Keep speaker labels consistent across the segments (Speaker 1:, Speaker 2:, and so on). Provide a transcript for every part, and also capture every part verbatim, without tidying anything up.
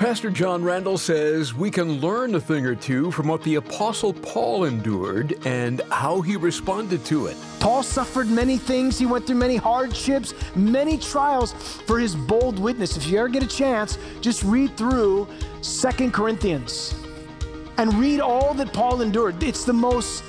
Speaker 1: Pastor John Randall says we can learn a thing or two from what the Apostle Paul endured and how he responded to it.
Speaker 2: Paul suffered many things. He went through many hardships, many trials for his bold witness. If you ever get a chance, just read through Second Corinthians and read all that Paul endured. It's the most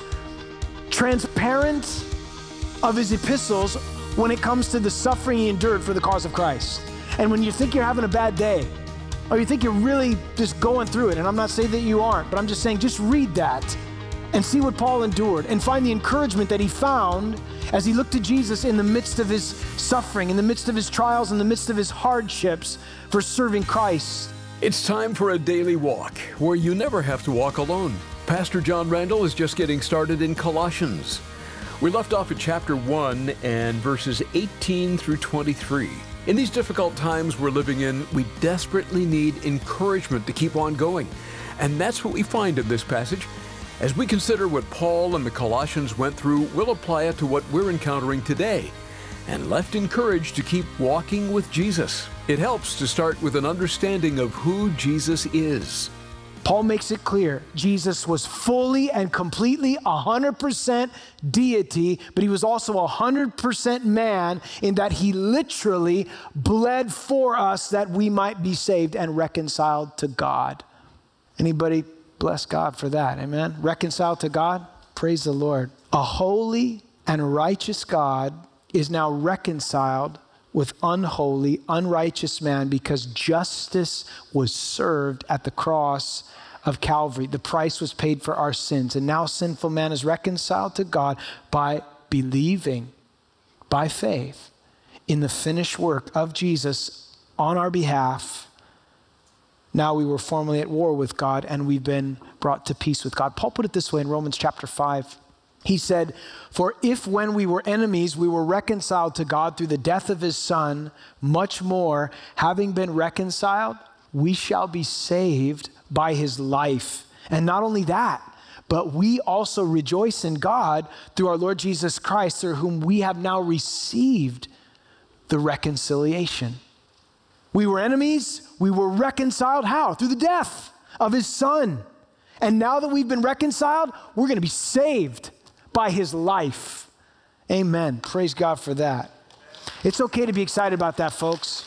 Speaker 2: transparent of his epistles when it comes to the suffering he endured for the cause of Christ. And when you think you're having a bad day, or you think you're really just going through it, and I'm not saying that you aren't, but I'm just saying just read that and see what Paul endured and find the encouragement that he found as he looked to Jesus in the midst of his suffering, in the midst of his trials, in the midst of his hardships for serving Christ.
Speaker 1: It's time for a daily walk where you never have to walk alone. Pastor John Randall is just getting started in Colossians. We left off at chapter one and verses eighteen through twenty-three. In these difficult times we're living in, we desperately need encouragement to keep on going. And that's what we find in this passage. As we consider what Paul and the Colossians went through, we'll apply it to what we're encountering today, and left encouraged to keep walking with Jesus. It helps to start with an understanding of who Jesus is.
Speaker 2: Paul makes it clear, Jesus was fully and completely one hundred percent deity, but he was also one hundred percent man in that he literally bled for us that we might be saved and reconciled to God. Anybody bless God for that, amen? Reconciled to God, praise the Lord. A holy and righteous God is now reconciled with unholy, unrighteous man because justice was served at the cross of Calvary. The price was paid for our sins. And now sinful man is reconciled to God by believing, by faith, in the finished work of Jesus on our behalf. Now we were formerly at war with God and we've been brought to peace with God. Paul put it this way in Romans chapter five. He said, for if when we were enemies, we were reconciled to God through the death of his son, much more, having been reconciled, we shall be saved by his life. And not only that, but we also rejoice in God through our Lord Jesus Christ, through whom we have now received the reconciliation. We were enemies, we were reconciled. How? Through the death of his son. And now that we've been reconciled, we're going to be saved by his life. Amen. Praise God for that. It's okay to be excited about that, folks.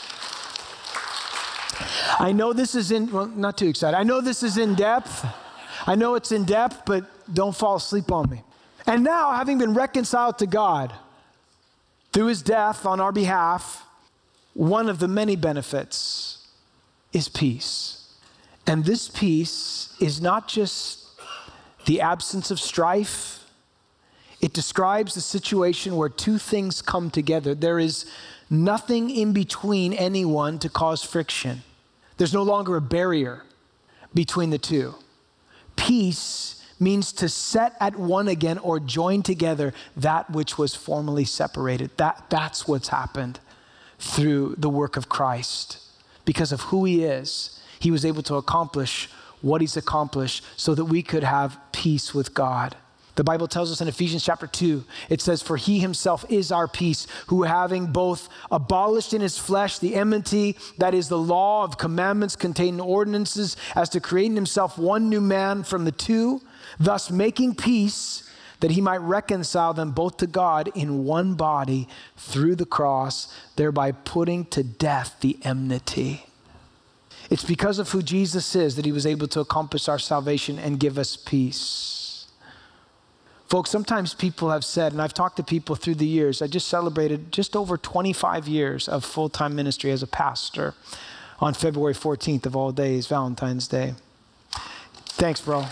Speaker 2: I know this is in, well, not too excited. I know this is in depth. I know it's in depth, but don't fall asleep on me. And now, having been reconciled to God through his death on our behalf, one of the many benefits is peace. And this peace is not just the absence of strife. It describes the situation where two things come together. There is nothing in between anyone to cause friction. There's no longer a barrier between the two. Peace means to set at one again or join together that which was formerly separated. That, that's what's happened through the work of Christ. Because of who he is, he was able to accomplish what he's accomplished so that we could have peace with God. The Bible tells us in Ephesians chapter two, it says, for he himself is our peace, who having both abolished in his flesh the enmity, that is the law of commandments contained in ordinances, as to create in himself one new man from the two, thus making peace, that he might reconcile them both to God in one body through the cross, thereby putting to death the enmity. It's because of who Jesus is that he was able to accomplish our salvation and give us peace. Folks, sometimes people have said, and I've talked to people through the years, I just celebrated just over twenty-five years of full-time ministry as a pastor on February fourteenth of all days, Valentine's Day. Thanks, bro.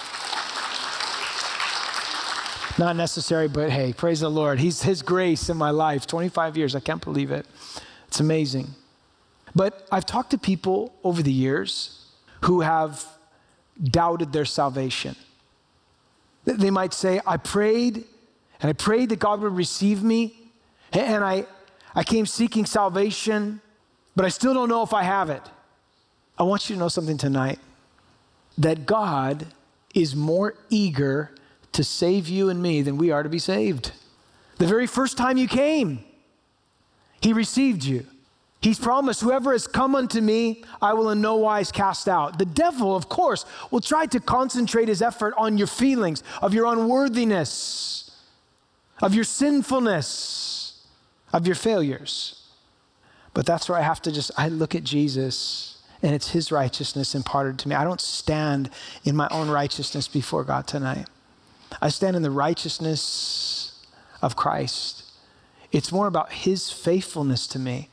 Speaker 2: Not necessary, but hey, praise the Lord. He's his grace in my life, twenty-five years, I can't believe it. It's amazing. But I've talked to people over the years who have doubted their salvation. They might say, I prayed, and I prayed that God would receive me, and I, I came seeking salvation, but I still don't know if I have it. I want you to know something tonight, that God is more eager to save you and me than we are to be saved. The very first time you came, he received you. He's promised, whoever has come unto me, I will in no wise cast out. The devil, of course, will try to concentrate his effort on your feelings of your unworthiness, of your sinfulness, of your failures. But that's where I have to just, I look at Jesus, and it's his righteousness imparted to me. I don't stand in my own righteousness before God tonight. I stand in the righteousness of Christ. It's more about his faithfulness to me.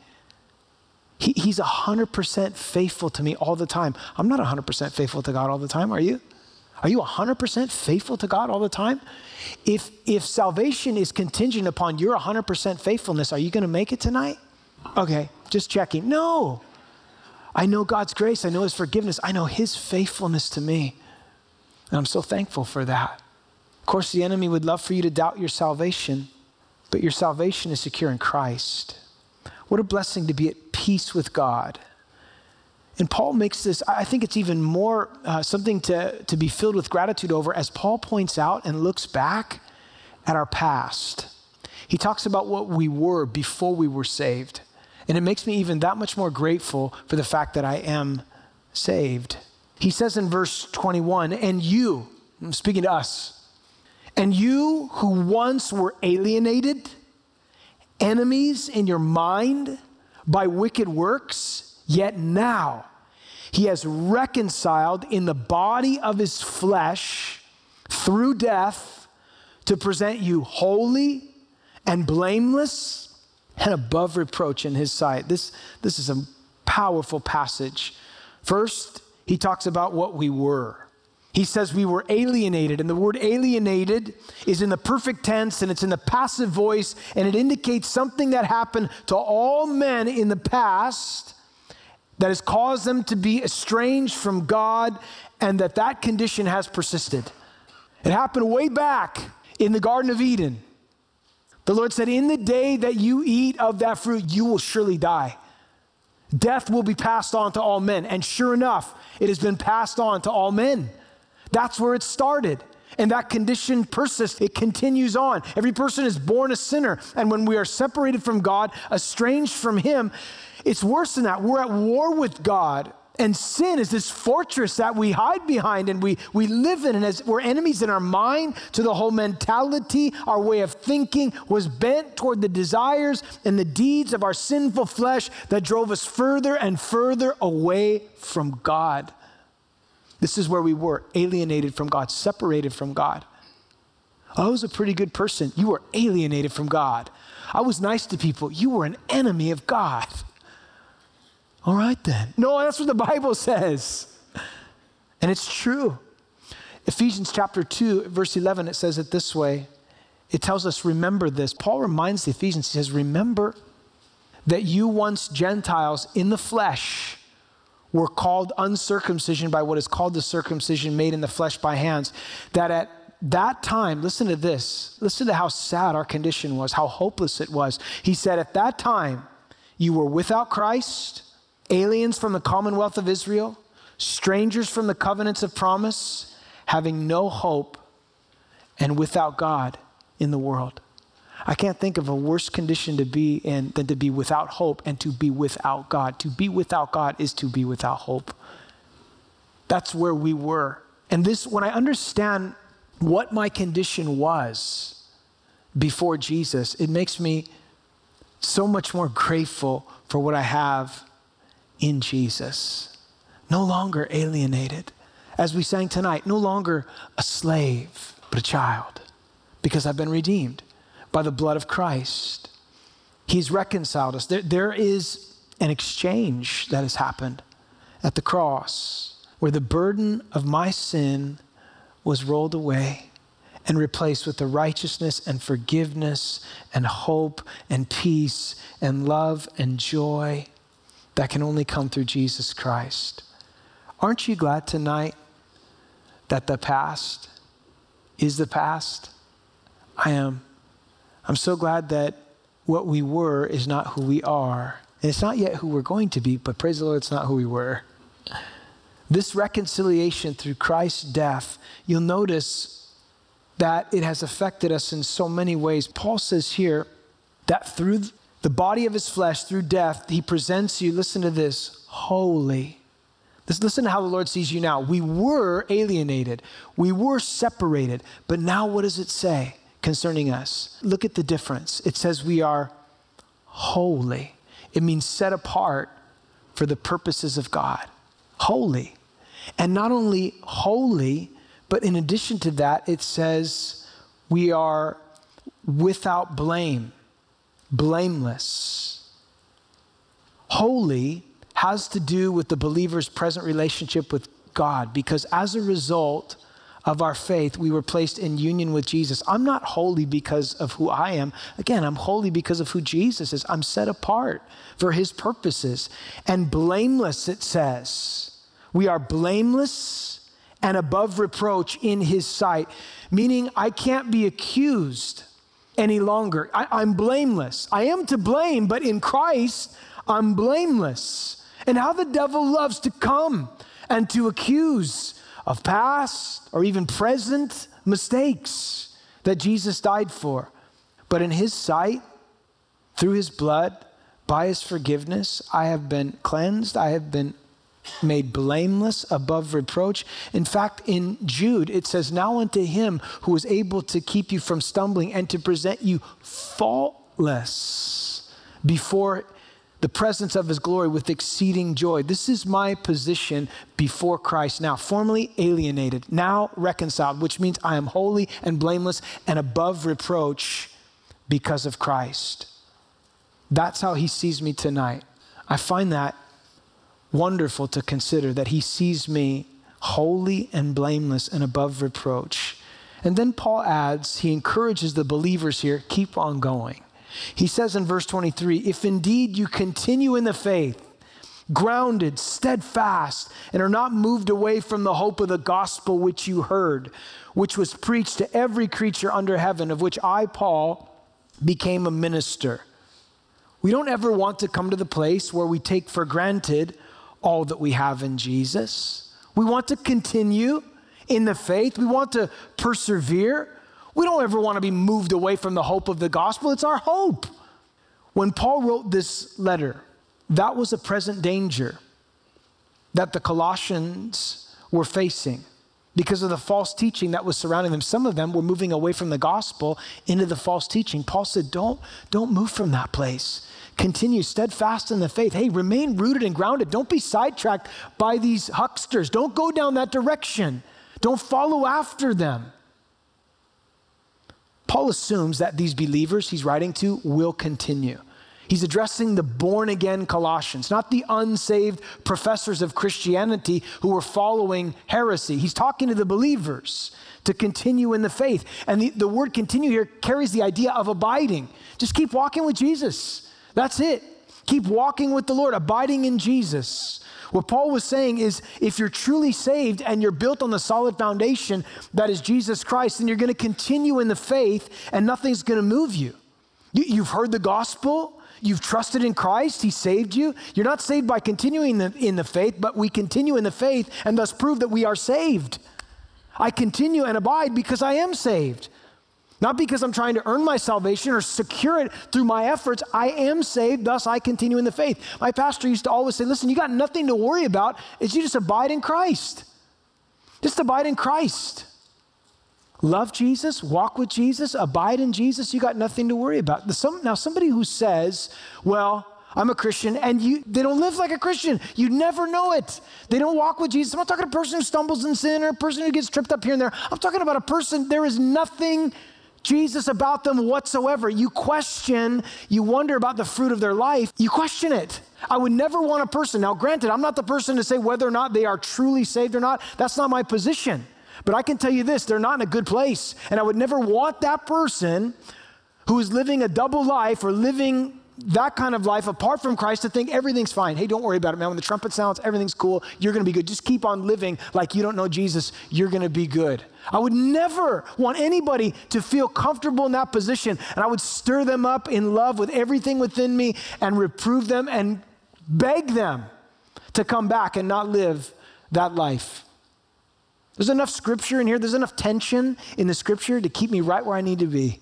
Speaker 2: He, he's one hundred percent faithful to me all the time. I'm not one hundred percent faithful to God all the time, are you? Are you one hundred percent faithful to God all the time? If, if salvation is contingent upon your one hundred percent faithfulness, are you going to make it tonight? Okay, just checking. No. I know God's grace. I know his forgiveness. I know his faithfulness to me. And I'm so thankful for that. Of course, the enemy would love for you to doubt your salvation, but your salvation is secure in Christ. What a blessing to be at peace with God. And Paul makes this, I think it's even more uh, something to, to be filled with gratitude over as Paul points out and looks back at our past. He talks about what we were before we were saved. And it makes me even that much more grateful for the fact that I am saved. He says in verse twenty-one, and you, I'm speaking to us, and you who once were alienated, enemies in your mind by wicked works, yet now he has reconciled in the body of his flesh through death to present you holy and blameless and above reproach in his sight. This, this is a powerful passage. First, he talks about what we were. He says we were alienated, and the word alienated is in the perfect tense, and it's in the passive voice, and it indicates something that happened to all men in the past that has caused them to be estranged from God, and that that condition has persisted. It happened way back in the Garden of Eden. The Lord said, in the day that you eat of that fruit, you will surely die. Death will be passed on to all men, and sure enough, it has been passed on to all men. That's where it started. And that condition persists. It continues on. Every person is born a sinner. And when we are separated from God, estranged from him, it's worse than that. We're at war with God. And sin is this fortress that we hide behind and we, we live in. And as we're enemies in our mind to the whole mentality, our way of thinking was bent toward the desires and the deeds of our sinful flesh that drove us further and further away from God. This is where we were, alienated from God, separated from God. I was a pretty good person. You were alienated from God. I was nice to people. You were an enemy of God. All right then. No, that's what the Bible says. And it's true. Ephesians chapter two, verse eleven, it says it this way. It tells us, remember this. Paul reminds the Ephesians, he says, remember that you once Gentiles in the flesh were called uncircumcision by what is called the circumcision made in the flesh by hands. That at that time, listen to this, listen to how sad our condition was, how hopeless it was. He said, at that time, you were without Christ, aliens from the commonwealth of Israel, strangers from the covenants of promise, having no hope, and without God in the world. I can't think of a worse condition to be in than to be without hope and to be without God. To be without God is to be without hope. That's where we were. And this, when I understand what my condition was before Jesus, it makes me so much more grateful for what I have in Jesus. No longer alienated. As we sang tonight, no longer a slave, but a child, because I've been redeemed by the blood of Christ. He's reconciled us. There, there is an exchange that has happened at the cross where the burden of my sin was rolled away and replaced with the righteousness and forgiveness and hope and peace and love and joy that can only come through Jesus Christ. Aren't you glad tonight that the past is the past? I am. I'm so glad that what we were is not who we are. And it's not yet who we're going to be, but praise the Lord, it's not who we were. This reconciliation through Christ's death, you'll notice that it has affected us in so many ways. Paul says here that through the body of his flesh through death, he presents you, listen to this, holy. Listen to how the Lord sees you now. We were alienated. We were separated. But now what does it say concerning us? Look at the difference. It says we are holy. It means set apart for the purposes of God. Holy. And not only holy, but in addition to that, it says we are without blame, blameless. Holy has to do with the believer's present relationship with God, because as a result of our faith, we were placed in union with Jesus. I'm not holy because of who I am. Again, I'm holy because of who Jesus is. I'm set apart for his purposes. And blameless, it says. We are blameless and above reproach in his sight, meaning I can't be accused any longer. I, I'm blameless. I am to blame, but in Christ, I'm blameless. And how the devil loves to come and to accuse of past or even present mistakes that Jesus died for. But in his sight, through his blood, by his forgiveness, I have been cleansed. I have been made blameless, above reproach. In fact, in Jude, it says, now unto him who is able to keep you from stumbling and to present you faultless before the presence of his glory with exceeding joy. This is my position before Christ now, formerly alienated, now reconciled, which means I am holy and blameless and above reproach because of Christ. That's how he sees me tonight. I find that wonderful to consider, that he sees me holy and blameless and above reproach. And then Paul adds, he encourages the believers here, keep on going. He says in verse twenty-three, if indeed you continue in the faith, grounded, steadfast, and are not moved away from the hope of the gospel which you heard, which was preached to every creature under heaven, of which I, Paul, became a minister. We don't ever want to come to the place where we take for granted all that we have in Jesus. We want to continue in the faith. We want to persevere. We don't ever want to be moved away from the hope of the gospel. It's our hope. When Paul wrote this letter, that was a present danger that the Colossians were facing because of the false teaching that was surrounding them. Some of them were moving away from the gospel into the false teaching. Paul said, don't, don't move from that place. Continue steadfast in the faith. Hey, remain rooted and grounded. Don't be sidetracked by these hucksters. Don't go down that direction. Don't follow after them. Paul assumes that these believers he's writing to will continue. He's addressing the born-again Colossians, not the unsaved professors of Christianity who were following heresy. He's talking to the believers to continue in the faith. And the, the word continue here carries the idea of abiding. Just keep walking with Jesus. That's it. Keep walking with the Lord, abiding in Jesus. What Paul was saying is, if you're truly saved and you're built on the solid foundation that is Jesus Christ, then you're going to continue in the faith and nothing's going to move you. you. You've heard the gospel. You've trusted in Christ. He saved you. You're not saved by continuing the, in the faith, but we continue in the faith and thus prove that we are saved. I continue and abide because I am saved. Not because I'm trying to earn my salvation or secure it through my efforts. I am saved, thus I continue in the faith. My pastor used to always say, listen, you got nothing to worry about. Is you just abide in Christ. Just abide in Christ. Love Jesus, walk with Jesus, abide in Jesus. You got nothing to worry about. Some, now, somebody who says, well, I'm a Christian, and you, they don't live like a Christian. You never know it. They don't walk with Jesus. I'm not talking about a person who stumbles in sin or a person who gets tripped up here and there. I'm talking about a person, there is nothing Jesus about them whatsoever. You question, you wonder about the fruit of their life, you question it. I would never want a person, now granted, I'm not the person to say whether or not they are truly saved or not. That's not my position. But I can tell you this, they're not in a good place. And I would never want that person who is living a double life or living that kind of life apart from Christ to think everything's fine. Hey, don't worry about it, man. When the trumpet sounds, everything's cool. You're going to be good. Just keep on living like you don't know Jesus. You're going to be good. I would never want anybody to feel comfortable in that position. And I would stir them up in love with everything within me and reprove them and beg them to come back and not live that life. There's enough scripture in here. There's enough tension in the scripture to keep me right where I need to be.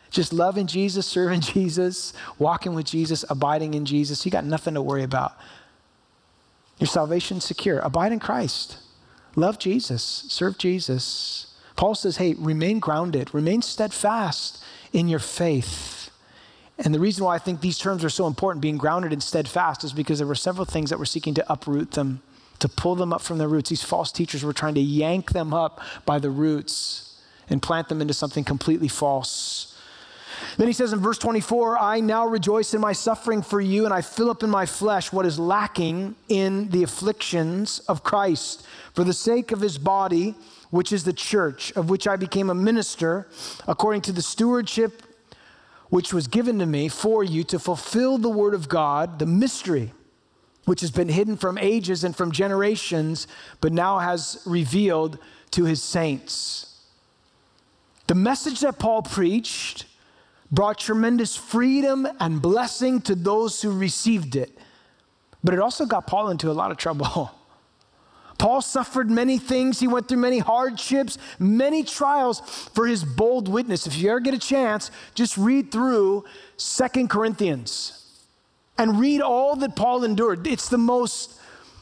Speaker 2: just loving Jesus, serving Jesus, walking with Jesus, abiding in Jesus, you got nothing to worry about. Your salvation's secure. Abide in Christ. Love Jesus. Serve Jesus. Paul says, hey, remain grounded. Remain steadfast in your faith. And the reason why I think these terms are so important, being grounded and steadfast, is because there were several things that were seeking to uproot them, to pull them up from their roots. These false teachers were trying to yank them up by the roots and plant them into something completely false. Then he says in verse twenty-four, I now rejoice in my suffering for you, and I fill up in my flesh what is lacking in the afflictions of Christ for the sake of his body, which is the church, of which I became a minister according to the stewardship which was given to me for you to fulfill the word of God, the mystery which has been hidden from ages and from generations, but now has revealed to his saints. The message that Paul preached brought tremendous freedom and blessing to those who received it, but it also got Paul into a lot of trouble. Paul suffered many things. He went through many hardships, many trials for his bold witness. If you ever get a chance, just read through Second Corinthians and read all that Paul endured. It's the most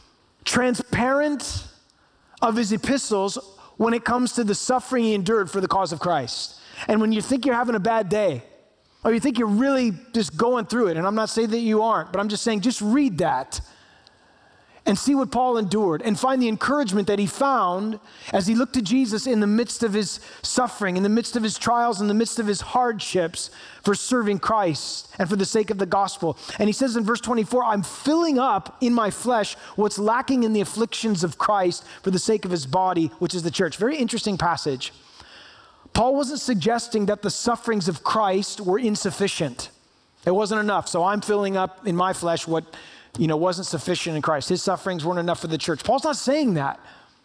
Speaker 2: transparent of his epistles when it comes to the suffering he endured for the cause of Christ. And when you think you're having a bad day, or you think you're really just going through it, and I'm not saying that you aren't, but I'm just saying just read that and see what Paul endured and find the encouragement that he found as he looked to Jesus in the midst of his suffering, in the midst of his trials, in the midst of his hardships for serving Christ and for the sake of the gospel. And he says in verse twenty-four, I'm filling up in my flesh what's lacking in the afflictions of Christ for the sake of his body, which is the church. Very interesting passage. Paul wasn't suggesting that the sufferings of Christ were insufficient. It wasn't enough. So I'm filling up in my flesh what you know, wasn't sufficient in Christ. His sufferings weren't enough for the church. Paul's not saying that.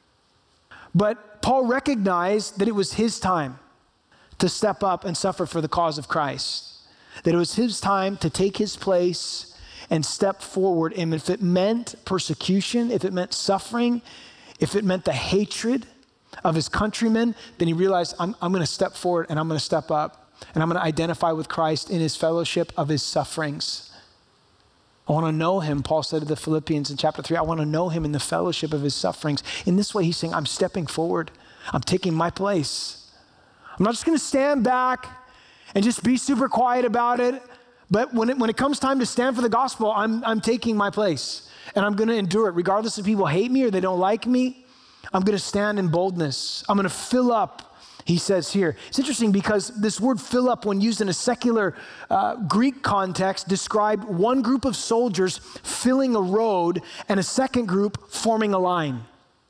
Speaker 2: But Paul recognized that it was his time to step up and suffer for the cause of Christ. That it was his time to take his place and step forward. And if it meant persecution, if it meant suffering, if it meant the hatred of his countrymen, then he realized, I'm, I'm going to step forward and I'm going to step up and I'm going to identify with Christ in his fellowship of his sufferings. I want to know him, Paul said to the Philippians in chapter three, I want to know him in the fellowship of his sufferings. In this way, he's saying, I'm stepping forward. I'm taking my place. I'm not just going to stand back and just be super quiet about it. But when it, when it comes time to stand for the gospel, I'm, I'm taking my place and I'm going to endure it. Regardless if people hate me or they don't like me, I'm going to stand in boldness. I'm going to fill up. He says here. It's interesting because this word fill up, when used in a secular uh, Greek context, described one group of soldiers filling a road and a second group forming a line.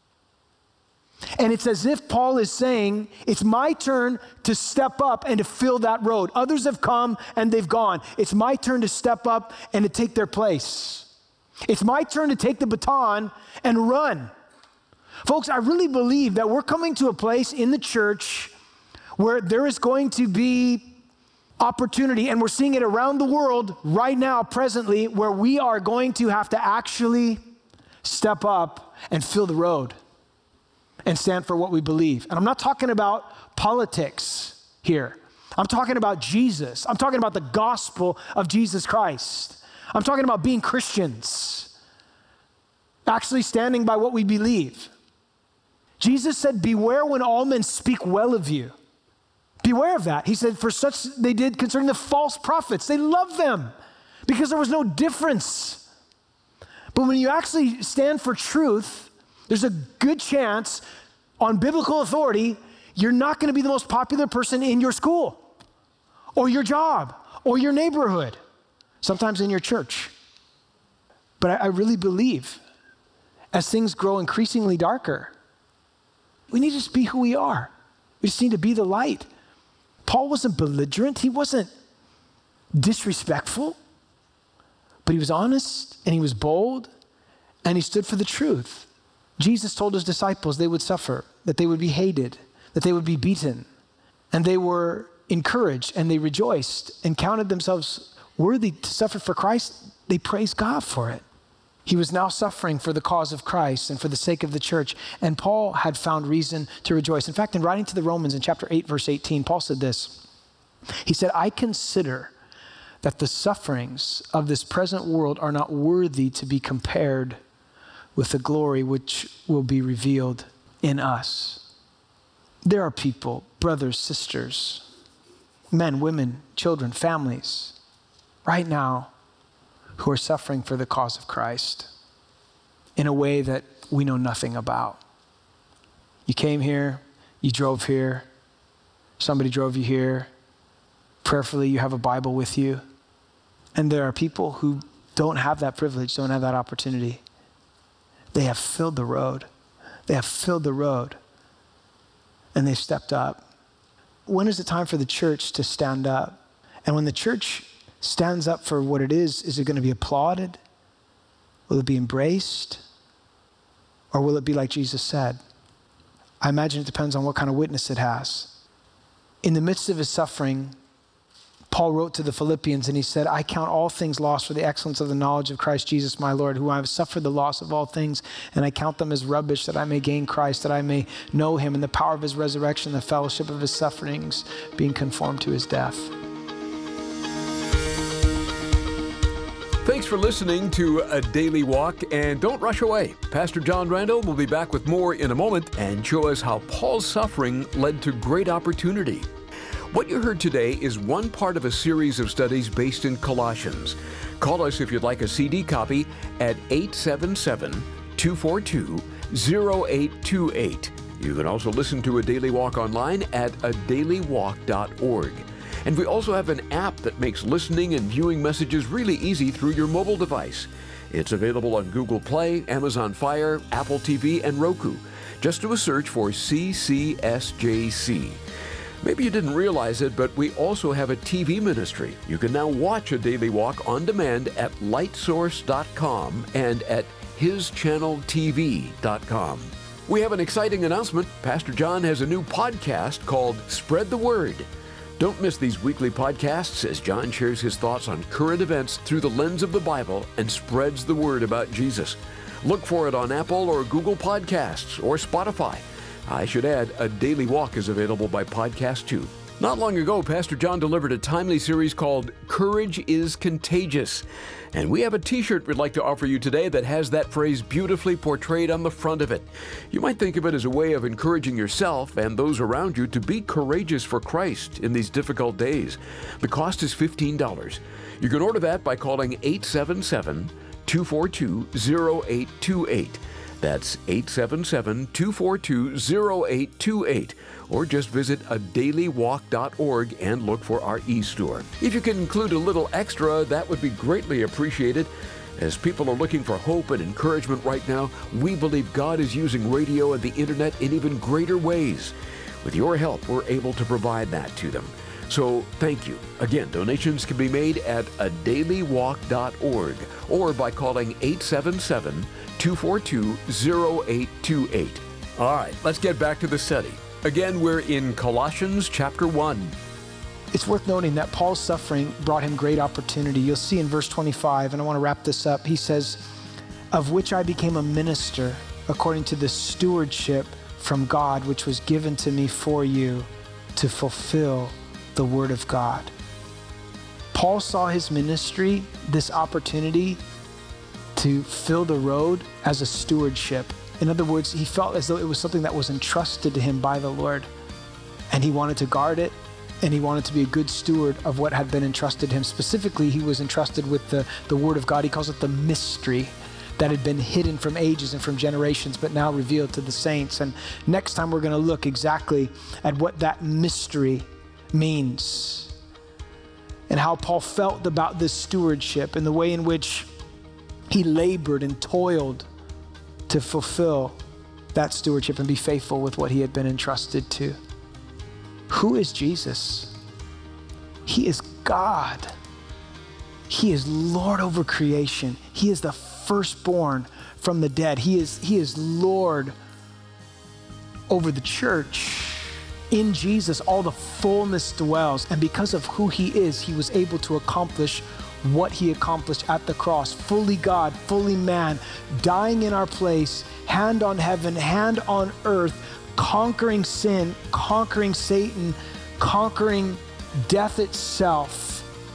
Speaker 2: And it's as if Paul is saying, it's my turn to step up and to fill that road. Others have come and they've gone. It's my turn to step up and to take their place. It's my turn to take the baton and run. Folks, I really believe that we're coming to a place in the church where there is going to be opportunity, and we're seeing it around the world right now, presently, where we are going to have to actually step up and fill the road and stand for what we believe. And I'm not talking about politics here. I'm talking about Jesus. I'm talking about the gospel of Jesus Christ. I'm talking about being Christians, actually standing by what we believe. Jesus said, beware when all men speak well of you. Beware of that. He said, for such they did concerning the false prophets. They loved them because there was no difference. But when you actually stand for truth, there's a good chance on biblical authority, you're not going to be the most popular person in your school or your job or your neighborhood, sometimes in your church. But I, I really believe as things grow increasingly darker, we need to just be who we are. We just need to be the light. Paul wasn't belligerent. He wasn't disrespectful, but he was honest and he was bold and he stood for the truth. Jesus told his disciples they would suffer, that they would be hated, that they would be beaten, and they were encouraged and they rejoiced and counted themselves worthy to suffer for Christ. They praised God for it. He was now suffering for the cause of Christ and for the sake of the church. And Paul had found reason to rejoice. In fact, in writing to the Romans in chapter eight, verse eighteen, Paul said this. He said, I consider that the sufferings of this present world are not worthy to be compared with the glory which will be revealed in us. There are people, brothers, sisters, men, women, children, families, right now who are suffering for the cause of Christ in a way that we know nothing about. You came here, you drove here, somebody drove you here. Prayerfully, you have a Bible with you. And there are people who don't have that privilege, don't have that opportunity. They have filled the road. They have filled the road. And they've stepped up. When is it time for the church to stand up? And when the church stands up for what it is, is it going to be applauded? Will it be embraced? Or will it be like Jesus said? I imagine it depends on what kind of witness it has. In the midst of his suffering, Paul wrote to the Philippians and he said, I count all things lost for the excellence of the knowledge of Christ Jesus my Lord, who I have suffered the loss of all things, and I count them as rubbish that I may gain Christ, that I may know him in the power of his resurrection, the fellowship of his sufferings, being conformed to his death.
Speaker 1: Thanks for listening to A Daily Walk, and don't rush away. Pastor John Randall will be back with more in a moment and show us how Paul's suffering led to great opportunity. What you heard today is one part of a series of studies based in Colossians. Call us if you'd like a C D copy at eight seven seven, two four two, zero eight two eight. You can also listen to A Daily Walk online at a daily walk dot org. And we also have an app that makes listening and viewing messages really easy through your mobile device. It's available on Google Play, Amazon Fire, Apple T V, and Roku. Just do a search for C C S J C. Maybe you didn't realize it, but we also have a T V ministry. You can now watch A Daily Walk on demand at light source dot com and at his channel T V dot com. We have an exciting announcement. Pastor John has a new podcast called Spread the Word. Don't miss these weekly podcasts as John shares his thoughts on current events through the lens of the Bible and spreads the word about Jesus. Look for it on Apple or Google Podcasts or Spotify. I should add, A Daily Walk is available by podcast too. Not long ago, Pastor John delivered a timely series called Courage is Contagious. And we have a t-shirt we'd like to offer you today that has that phrase beautifully portrayed on the front of it. You might think of it as a way of encouraging yourself and those around you to be courageous for Christ in these difficult days. The cost is fifteen dollars. You can order that by calling eight seven seven, two four two, zero eight two eight. That's eight seven seven, two four two, zero eight two eight. Or just visit a daily walk dot org and look for our e-store. If you can include a little extra, that would be greatly appreciated. As people are looking for hope and encouragement right now, we believe God is using radio and the internet in even greater ways. With your help, we're able to provide that to them. So thank you. Again, donations can be made at a daily walk dot org or by calling eight seven seven, two four two, zero eight two eight. All right, let's get back to the study. Again, we're in Colossians chapter one.
Speaker 2: It's worth noting that Paul's suffering brought him great opportunity. You'll see in verse twenty-five, and I want to wrap this up. He says, of which I became a minister according to the stewardship from God, which was given to me for you to fulfill the word of God. Paul saw his ministry, this opportunity to fill the road, as a stewardship. In other words, he felt as though it was something that was entrusted to him by the Lord, and he wanted to guard it, and he wanted to be a good steward of what had been entrusted to him. Specifically, he was entrusted with the, the word of God. He calls it the mystery that had been hidden from ages and from generations, but now revealed to the saints. And next time we're going to look exactly at what that mystery means and how Paul felt about this stewardship and the way in which he labored and toiled to fulfill that stewardship and be faithful with what he had been entrusted to. Who is Jesus? He is God. He is Lord over creation. He is the firstborn from the dead. He is, he is Lord over the church. In Jesus, all the fullness dwells. And because of who he is, he was able to accomplish what he accomplished at the cross. Fully God, fully man, dying in our place, hand on heaven, hand on earth, conquering sin, conquering Satan, conquering death itself,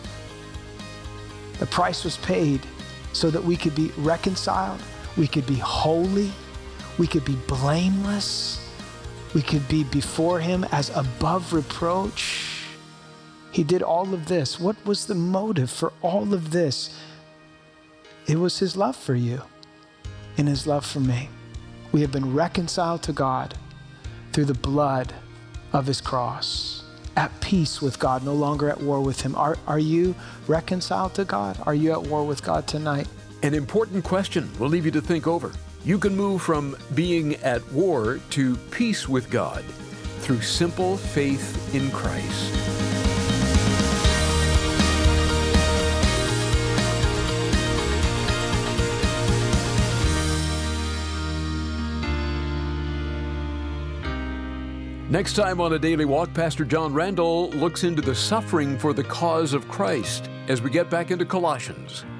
Speaker 2: the price was paid so that we could be reconciled, we could be holy, we could be blameless, we could be before him as above reproach. He did all of this. What was the motive for all of this? It was his love for you and his love for me. We have been reconciled to God through the blood of his cross, at peace with God, no longer at war with him. Are, are you reconciled to God? Are you at war with God tonight?
Speaker 1: An important question we'll leave you to think over. You can move from being at war to peace with God through simple faith in Christ. Next time on A Daily Walk, Pastor John Randall looks into the suffering for the cause of Christ as we get back into Colossians.